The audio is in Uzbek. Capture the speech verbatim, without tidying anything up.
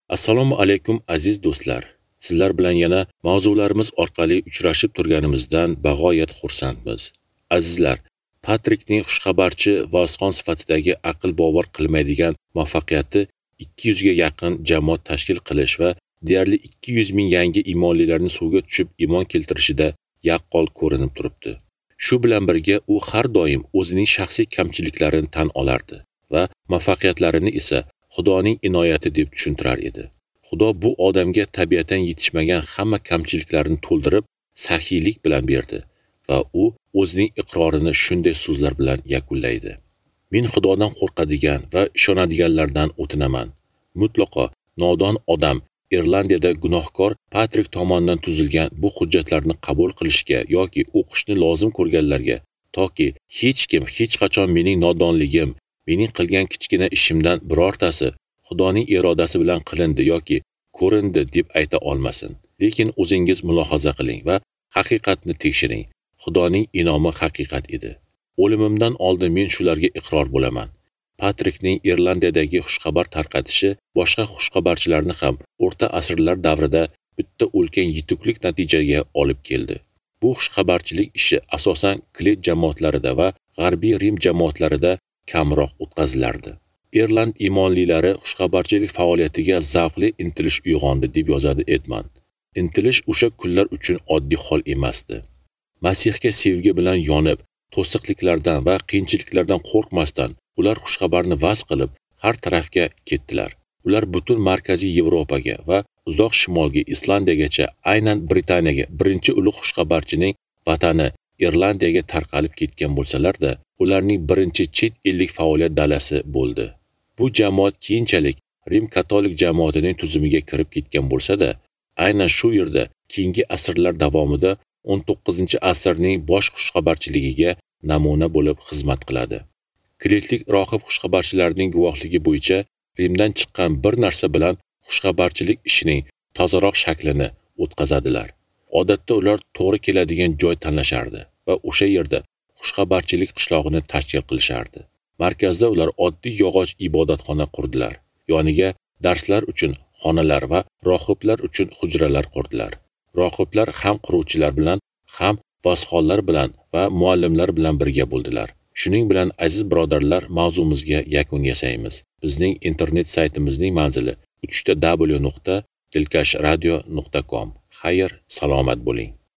Assalomu alaykum aziz do'stlar. Sizlar bilan yana mavzularimiz orqali uchrashib turganimizdan bag'oyat xursandmiz. Azizlar, Patrikning xushxabarchi vosxon sifatidagi aql bovar qilmaydigan muvaffaqiyati ikki yuz ga yaqin jamoat tashkil qilish va deyarli ikki yuz ming yangi iymonlilarni suvga tushib iymon keltirishida yaqqol ko'rinib turibdi. Shu bilan birga u har doim o'zining shaxsiy kamchiliklarini tan olardi va muvaffaqiyatlarini esa Xudoning inoyati deb tushuntirar edi. Xudo bu odamga tabiatan yetishmagan hamma kamchiliklarini to'ldirib, saxiylik bilan berdi va u o'zining iqrorini shunday so'zlar bilan yakunlaydi. Men Xudodan qo'rqadigan va ishonadiganlardan o'tinaman. Mutlaqo nodon odam Irlandiyada gunohkor Patrik tomonidan tuzilgan bu hujjatlarni qabul qilishga yoki o'qishni lozim ko'rganlarga, toki hech kim hech qachon mening nodonligim, mening qilgan kichkina ishimdan birortasi Xudoning irodasi bilan qilindi yoki ko'rindi deb ayta olmasin. Lekin o'zingiz mulohaza qiling va haqiqatni tekshiring. Xudoning inomi haqiqat edi. O'limimdan oldin men shularga iqror bo'laman. Patrikning Irlandiyadagi xushxabar tarqatishi boshqa xushxabarchilarni ham o'rta asrlar davrida bitta ulkan yutuqlik natijaga olib keldi. Bu xushxabarchilik ishi asosan Klet jamoatlarida va G'arbiy Rim jamoatlarida kamroq o'tkazilardi. Irland iymonlilari xushxabarchilik faoliyatiga zavqli intilish uyg'ondi deb yozadi Edmond. Intilish o'sha kunlar uchun oddiy hol emasdi. Masihga sevgi bilan yonib, to'siqliklardan va qiyinchiliklardan qo'rqmasdan ular xushxabarni vaz qilib har tarafga ketdilar. Ular butun markaziy Yevropaga va uzoq shimolga Islandiyagacha, aynan Britaniyaga birinchi ulug' xushxabarchining vatani Irlandiyaga tarqalib ketgan bo'lsalar-da, ularning birinchi chet ellik faoliyat dalasi bo'ldi. Bu jamoat keyinchalik Rim katolik jamoatining tuzumiga kirib ketgan bo'lsa-da, aynan shu yerda keyingi asrlar davomida o'n to'qqizinchi asrning bosh xushxabarchiligiga namuna bo'lib xizmat qiladi. Kletlik rohib xushxabarchilarining guvohligi bo'yicha Rimdan chiqqan bir narsa bilan xushxabarchilik ishining tozaroq shaklini o'tkazadilar. Odatda ular to'g'ri keladigan joy tanlashardi va o'sha yerda xushxabarchilik qishlog'ini tashkil qilishardi. Markazda ular oddiy yog'och ibodatxona qurdilar. Yoniga darslar uchun xonalar va rohiblar uchun hujralar qurdilar. Rohiblar ham quruvchilar bilan, ham vosxonlar bilan va muallimlar bilan birga bo'ldilar. Shuning bilan aziz birodarlar, mavzumizga yakun yasaymiz. Bizning internet saytimizning manzili w w w nuqta dilkash radio nuqta com. Xayr, salomat bo'ling.